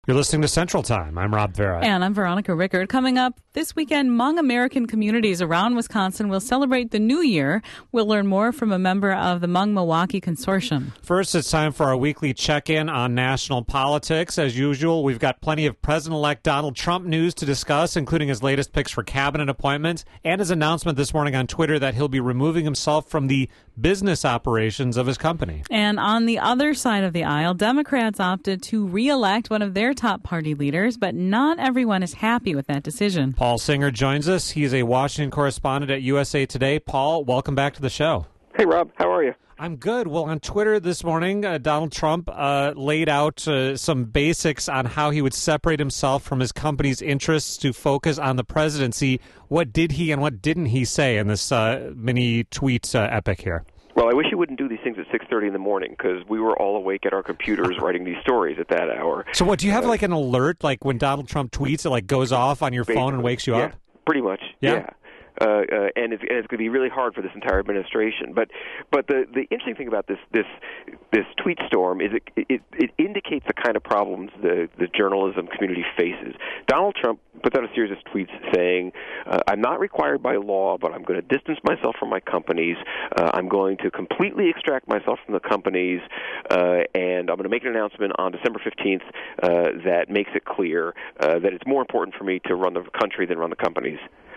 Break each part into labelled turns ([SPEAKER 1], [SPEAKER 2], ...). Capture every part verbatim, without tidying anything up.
[SPEAKER 1] You're listening to Central Time. I'm Rob Vera.
[SPEAKER 2] And I'm Veronica Rickard. Coming up this weekend, Hmong American communities around Wisconsin will celebrate the new year. We'll learn more from a member of the Hmong Milwaukee Consortium.
[SPEAKER 1] First, it's time for our weekly check-in on national politics. As usual, we've got plenty of President-elect Donald Trump news to discuss, including his latest picks for cabinet appointments and his announcement this morning on Twitter that he'll be removing himself from the business operations of his company.
[SPEAKER 2] And on the other side of the aisle, Democrats opted to re-elect one of their top party leaders, but not everyone is happy with that decision.
[SPEAKER 1] Paul Singer joins us. He's a Washington correspondent at U S A Today. Paul, welcome back to the show.
[SPEAKER 3] Hey, Rob. How are you?
[SPEAKER 1] I'm good. Well, on Twitter this morning, uh, Donald Trump uh, laid out uh, some basics on how he would separate himself from his company's interests to focus on the presidency. What did he and what didn't he say in this uh, mini tweet uh, epic here?
[SPEAKER 3] Well, I wish he wouldn't do these things at six thirty in the morning because we were all awake at our computers writing these stories at that hour.
[SPEAKER 1] So what, do you have
[SPEAKER 3] uh,
[SPEAKER 1] like an alert, like when Donald Trump tweets, it like goes off on your phone and wakes you
[SPEAKER 3] yeah,
[SPEAKER 1] up?
[SPEAKER 3] Pretty much,
[SPEAKER 1] yeah.
[SPEAKER 3] yeah. Uh, uh, and it's, and it's going to be really hard for this entire administration. But but the, the interesting thing about this this this tweet storm is it, it it indicates the kind of problems the the journalism community faces. Donald Trump puts out a series of tweets saying, uh, "I'm not required by law, but I'm going to distance myself from my companies. Uh, I'm going to completely extract myself from the companies, uh, and I'm going to make an announcement on December fifteenth uh, that makes it clear uh, that it's more important for me to run the country than run the companies."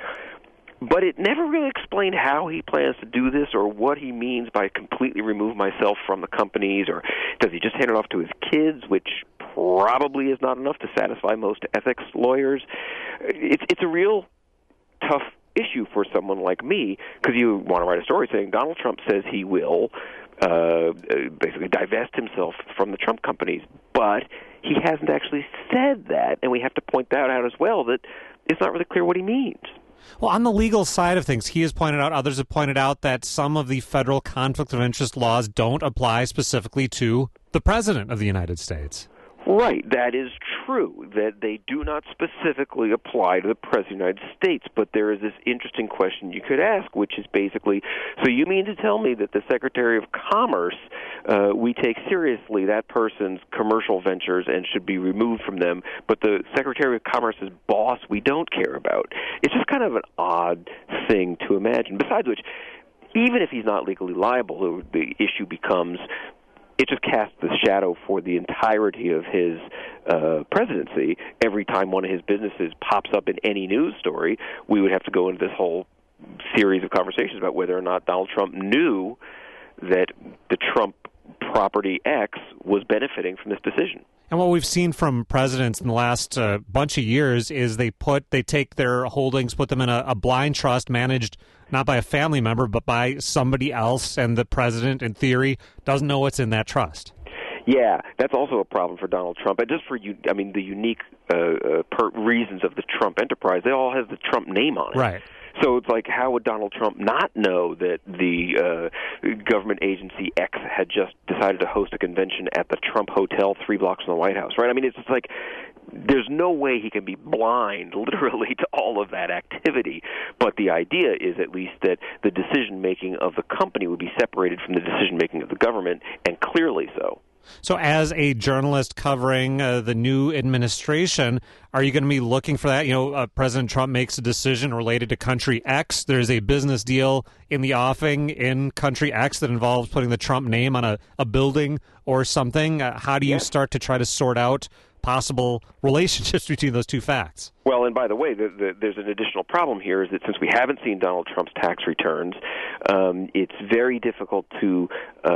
[SPEAKER 3] But it never really explained how he plans to do this or what he means by completely remove myself from the companies, or does he just hand it off to his kids, which probably is not enough to satisfy most ethics lawyers. It's, it's a real tough issue for someone like me because you want to write a story saying Donald Trump says he will uh, basically divest himself from the Trump companies, but he hasn't actually said that, and we have to point that out as well, that it's not really clear what he means.
[SPEAKER 1] Well, on the legal side of things, he has pointed out, others have pointed out that some of the federal conflict of interest laws don't apply specifically to the President of the United States.
[SPEAKER 3] Right, that is true, that they do not specifically apply to the President of the United States, but there is this interesting question you could ask, which is basically, so you mean to tell me that the Secretary of Commerce, uh, we take seriously that person's commercial ventures and should be removed from them, but the Secretary of Commerce's boss we don't care about? It's just kind of an odd thing to imagine. Besides which, even if he's not legally liable, the issue becomes, it just casts the shadow for the entirety of his uh, presidency. Every time one of his businesses pops up in any news story, we would have to go into this whole series of conversations about whether or not Donald Trump knew that the Trump property X was benefiting from this decision.
[SPEAKER 1] And what we've seen from presidents in the last uh, bunch of years is they put they take their holdings, put them in a, a blind trust managed not by a family member, but by somebody else, and the president, in theory, doesn't know what's in that trust.
[SPEAKER 3] Yeah, that's also a problem for Donald Trump. And just for, you, I mean, the unique uh, uh, per- reasons of the Trump enterprise, they all have the Trump name on it.
[SPEAKER 1] Right.
[SPEAKER 3] So it's like, how would Donald Trump not know that the uh, government agency X had just decided to host a convention at the Trump Hotel three blocks from the White House, right? I mean, it's just like, there's no way he can be blind, literally, to all of that activity. But the idea is at least that the decision-making of the company would be separated from the decision-making of the government, and clearly so.
[SPEAKER 1] So as a journalist covering uh, the new administration, are you going to be looking for that? You know, uh, President Trump makes a decision related to country X. There's a business deal in the offing in country X that involves putting the Trump name on a, a building or something. Uh, how do you
[SPEAKER 3] yes.
[SPEAKER 1] start to try to sort out possible relationships between those two facts?
[SPEAKER 3] Well, and by the way, the, the, there's an additional problem here is that since we haven't seen Donald Trump's tax returns, um, it's very difficult to uh,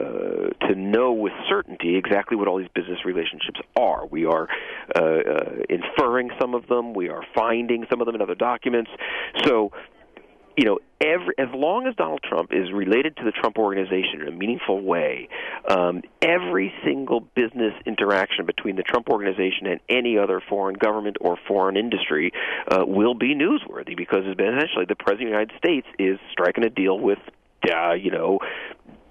[SPEAKER 3] uh, to know with certainty exactly what all these business relationships are. We are uh, uh, inferring some of them. We are finding some of them in other documents. So, you know, every, as long as Donald Trump is related to the Trump Organization in a meaningful way, um, every single business interaction between the Trump Organization and any other foreign government or foreign industry uh, will be newsworthy because essentially the President of the United States is striking a deal with, uh, you know,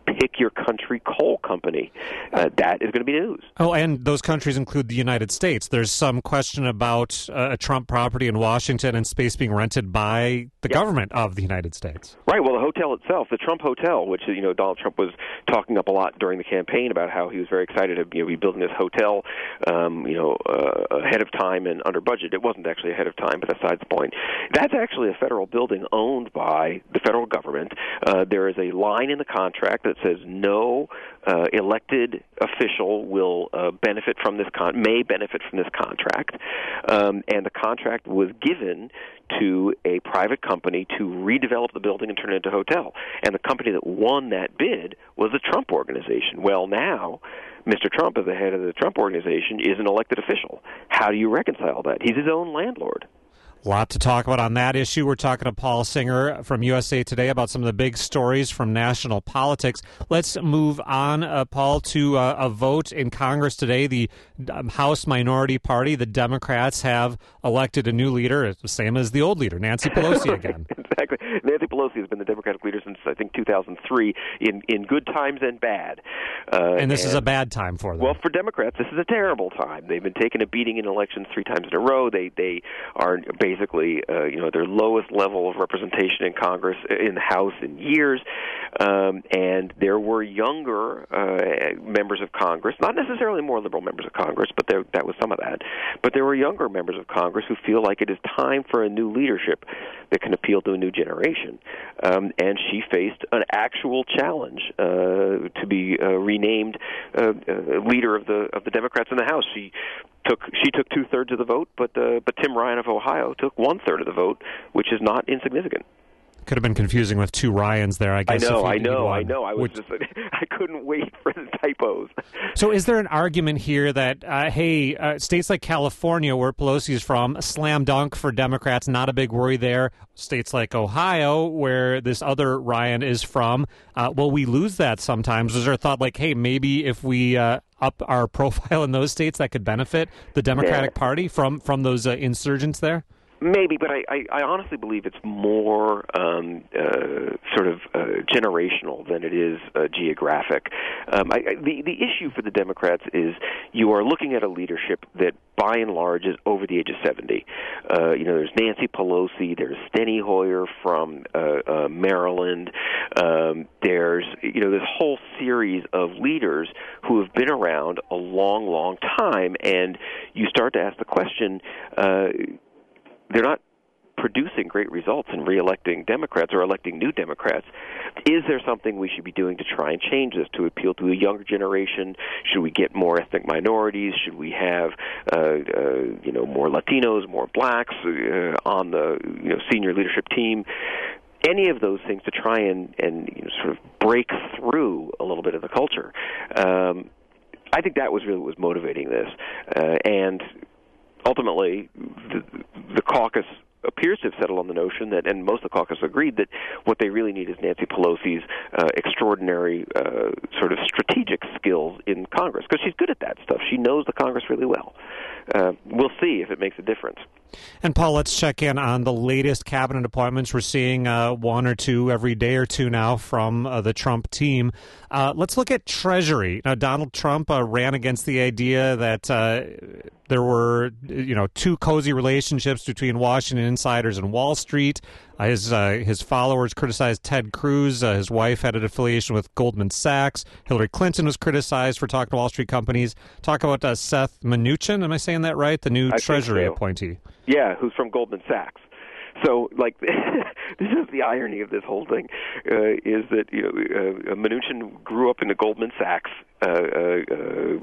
[SPEAKER 3] pick your country coal company. Uh, that is going to be news.
[SPEAKER 1] Oh, and those countries include the United States. There's some question about uh, a Trump property in Washington and space being rented by the
[SPEAKER 3] yep.
[SPEAKER 1] government of the United States.
[SPEAKER 3] Right. Well, the hotel itself, the Trump Hotel, which you know Donald Trump was talking up a lot during the campaign about how he was very excited to you know, be building this hotel, um, you know, uh, ahead of time and under budget. It wasn't actually ahead of time, but that's besides the point. That's actually a federal building owned by the federal government. Uh, there is a line in the contract that says no uh, elected official will uh, benefit from this con- may benefit from this contract, um, and the contract was given to a private company to redevelop the building and turn it into a hotel. And the company that won that bid was the Trump Organization. Well, now Mister Trump, as the head of the Trump Organization, is an elected official. How do you reconcile that? He's his own landlord.
[SPEAKER 1] A lot to talk about on that issue. We're talking to Paul Singer from U S A Today about some of the big stories from national politics. Let's move on, uh, Paul, to uh, a vote in Congress today. The um, House Minority Party, the Democrats, have elected a new leader, the same as the old leader, Nancy Pelosi again.
[SPEAKER 3] Exactly. Nancy Pelosi has been the Democratic leader since, I think, two thousand three, in, in good times and bad. Uh,
[SPEAKER 1] and this
[SPEAKER 3] and,
[SPEAKER 1] is a bad time for them.
[SPEAKER 3] Well, for Democrats, this is a terrible time. They've been taking a beating in elections three times in a row. They they are basically, uh, you know, their lowest level of representation in Congress, in the House in years. Um, and there were younger uh, members of Congress, not necessarily more liberal members of Congress, but there, that was some of that. But there were younger members of Congress who feel like it is time for a new leadership that can appeal to a new generation. Um, and she faced an actual challenge uh, to be uh, renamed uh, uh, leader of the of the Democrats in the House. She took she took two thirds of the vote, but uh, but Tim Ryan of Ohio took one third of the vote, which is not insignificant.
[SPEAKER 1] Could have been confusing with two Ryans there, I guess.
[SPEAKER 3] I know,
[SPEAKER 1] if you
[SPEAKER 3] I know,
[SPEAKER 1] one.
[SPEAKER 3] I know. I was
[SPEAKER 1] Which...
[SPEAKER 3] just, I couldn't wait for the typos.
[SPEAKER 1] So is there an argument here that, uh, hey, uh, states like California, where Pelosi is from, a slam dunk for Democrats, not a big worry there. States like Ohio, where this other Ryan is from, uh, will we lose that sometimes? Was there a thought like, hey, maybe if we uh, up our profile in those states, that could benefit the Democratic yeah. Party from, from those uh, insurgents there?
[SPEAKER 3] Maybe, but I, I, I honestly believe it's more um, uh, sort of uh, generational than it is uh, geographic. Um, I, I, the, the issue for the Democrats is you are looking at a leadership that, by and large, is over the age of seventy. Uh, you know, there's Nancy Pelosi, there's Steny Hoyer from uh, uh, Maryland. Um, there's, you know, this whole series of leaders who have been around a long, long time, and you start to ask the question, uh, they're not producing great results in reelecting Democrats or electing new Democrats. Is there something we should be doing to try and change this, to appeal to a younger generation? Should we get more ethnic minorities? Should we have, uh, uh, you know, more Latinos, more blacks uh, on the you know, senior leadership team? Any of those things to try and, and you know, sort of break through a little bit of the culture. Um, I think that was really what was motivating this. Uh, and ultimately, the, the caucus appears to have settled on the notion that, and most of the caucus agreed, that what they really need is Nancy Pelosi's uh, extraordinary uh, sort of strategic skills in Congress, because she's good at that stuff. She knows the Congress really well. Uh, we'll see if it makes a difference.
[SPEAKER 1] And, Paul, let's check in on the latest cabinet appointments. We're seeing uh, one or two every day or two now from uh, the Trump team. Uh, let's look at Treasury. Now, Donald Trump uh, ran against the idea that uh, there were, you know, two cozy relationships between Washington insiders and Wall Street. Uh, his uh, his followers criticized Ted Cruz. Uh, his wife had an affiliation with Goldman Sachs. Hillary Clinton was criticized for talking to Wall Street companies. Talk about uh, Seth Mnuchin. Am I saying that right? The new
[SPEAKER 3] I
[SPEAKER 1] Treasury
[SPEAKER 3] so.
[SPEAKER 1] appointee.
[SPEAKER 3] Yeah, who's from Goldman Sachs. So, like, this is the irony of this whole thing, uh, is that, you know, uh, Mnuchin grew up in the Goldman Sachs uh, uh, uh,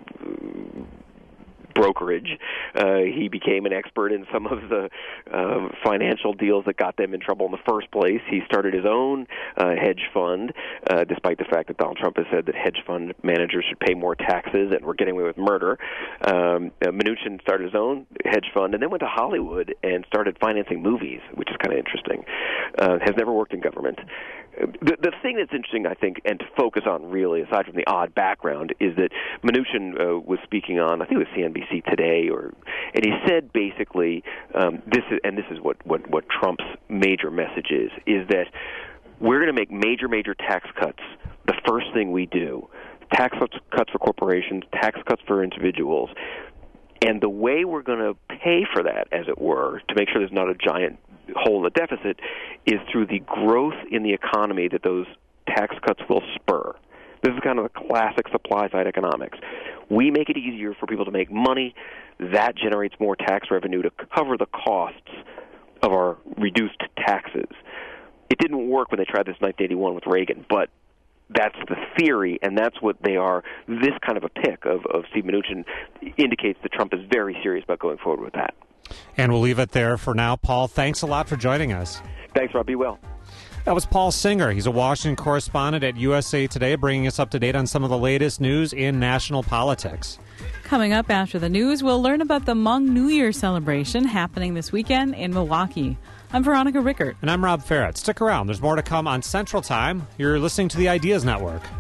[SPEAKER 3] brokerage. Uh, he became an expert in some of the uh, financial deals that got them in trouble in the first place. He started his own uh, hedge fund, uh, despite the fact that Donald Trump has said that hedge fund managers should pay more taxes and we're getting away with murder. Um, uh, Mnuchin started his own hedge fund and then went to Hollywood and started financing movies, which is kind of interesting. Uh, has never worked in government. The, the thing that's interesting, I think, and to focus on really, aside from the odd background, is that Mnuchin uh, was speaking on, I think it was C N B C Today, or and he said basically, um, this is, and this is what, what, what Trump's major message is, is that we're going to make major, major tax cuts the first thing we do. Tax cuts for corporations, tax cuts for individuals. And the way we're going to pay for that, as it were, to make sure there's not a giant hole in the deficit, is through the growth in the economy that those tax cuts will spur. This is kind of the classic supply-side economics. We make it easier for people to make money. That generates more tax revenue to cover the costs of our reduced taxes. It didn't work when they tried this in nineteen eighty-one with Reagan, but that's the theory, and that's what they are. This kind of a pick of, of Steve Mnuchin indicates that Trump is very serious about going forward with that.
[SPEAKER 1] And we'll leave it there for now. Paul, thanks a lot for joining us.
[SPEAKER 3] Thanks, Rob. Be well.
[SPEAKER 1] That was Paul Singer. He's a Washington correspondent at U S A Today, bringing us up to date on some of the latest news in national politics.
[SPEAKER 2] Coming up after the news, we'll learn about the Hmong New Year celebration happening this weekend in Milwaukee. I'm Veronica Rickert.
[SPEAKER 1] And I'm Rob Ferret. Stick around. There's more to come on Central Time. You're listening to the Ideas Network.